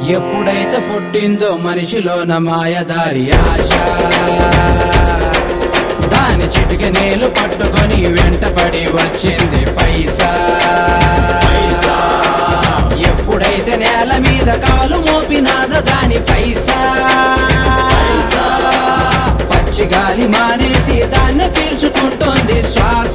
ఎప్పుడైతే పుట్టిందో మనిషిలోన మాయదారి ఆశ, దాని చిటికెనేలు పట్టుకొని వెంటపడి వచ్చింది పైసా. ఎప్పుడైతే నేల మీద కాలు మోపినాదో దాని పైసా. పచ్చి గాలి మానేసి దాన్ని పీల్చుకుంటోంది శ్వాస.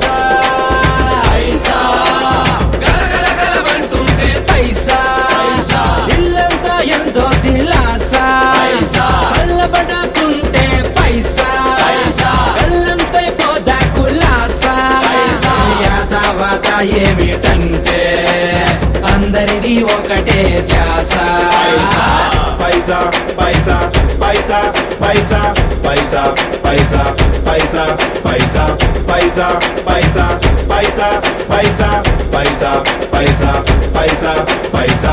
గలగలగలమంటుంటే పైసా. ఇల్లంతా ఎంతో దిలాసా. కళ్ళబడకుంటే పైసా. కళ్ళంతైపోదా కులాసా. యాదావాత ఏమిటంటే అందరిది ఒకటే ధ్యాస. పైసా పైసా పైసా పైసా పైసా పైసా పైసా పైసా పైసా పైసా పైసా పైసా పైసా పైసా పైసా పైసా.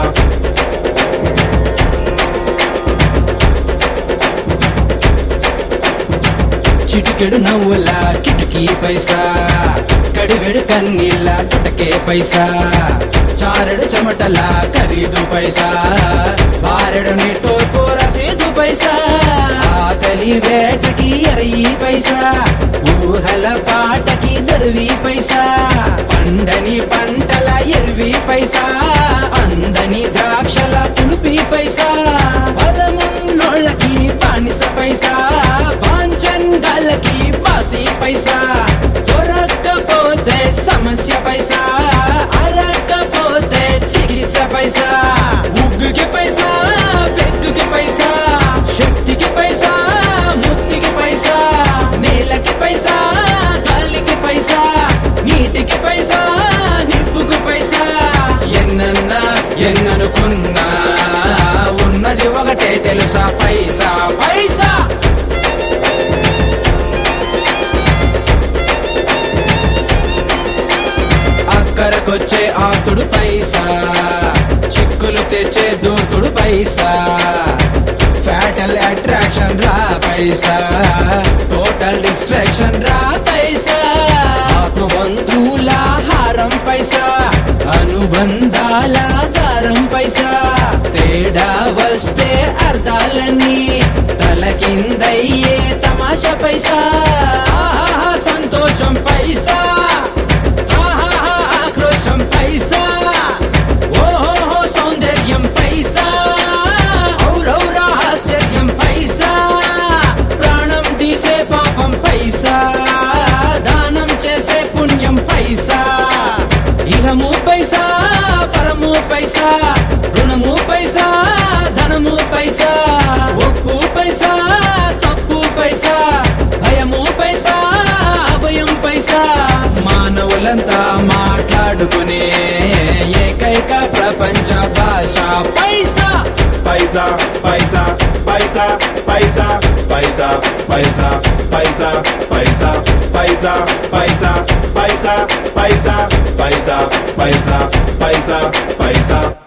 చిటికెడు నవ్వుల కిటికీ పైసా. కడివెడు కన్నీళ్ళ టుటకే పైసా. చారెడు చెమటల ఖరీదు పైసా. బారెడు నిట్టూర్పు రసీదు పైసా. ఆకలి వేటకి ఎరయి పైసా. ఊహల పాటకి దరువి పైసా. పండని పంటల ఎరువి పైసా. అందని ద్రాక్షల పులుపి పైసా. బలమున్నోళ్ళకి బానిస పైసా. బాంచండాలకి బాసి పైసా. దొరక్కపోతే సమస్య పైసా. అరక్కపోతే చికిత్స పైసా. ముగ్గుకి పైసా. బెగ్గుకి పైసా. శక్తికి పైసా. ముక్తికి పైసా. నేలకి పైసా. గాలికి పైసా. నీటికి పైసా. నిప్పుకు పైసా. ఎన్నన్నా ఎన్ననుకున్నా ఉన్నది ఒకటే తెలుసా పైసా. పైసా అక్కరకొచ్చే ఆతుడు పైసా. చిక్కులు తెచ్చే దూకుడు పైసా. ఫ్యాటల్ అట్రాక్షన్ రా పైసా. టోటల్ డిస్ట్రాక్షన్ రా పైసా. ఆత్మబంధువుల హారం పైసా. అనుబంధాల దారం పైసా. తేడా వస్తే అర్థాలన్నీ తలకిందయ్యే తమాషా పైసా. ఆహా సంతోషం పైసా. ఆక్రోశం పైసా. ఓహో సౌందర్యం పైసా. ఔరౌరా ఆశ్చర్యం పైసా. ప్రాణం తీసే పాపం పైసా. దానం చేసే పుణ్యం పైసా. ఇహము పైసా. పరము పైసా. రుణము పైసా. ధనము పైసా. ఒప్పు పైసా. తప్పు పైసా. భయము పైసా. అభయం పైసా. మానవులంతా మాట్లాడుకునే ఏకైక ప్రపంచ భాష పైసా. పైసా పైసా పైసా పైసా పైసా పైసా పైసా పైసా పైసా పైసా పైసా పైసా పైసా పైసా పైసా పైసా.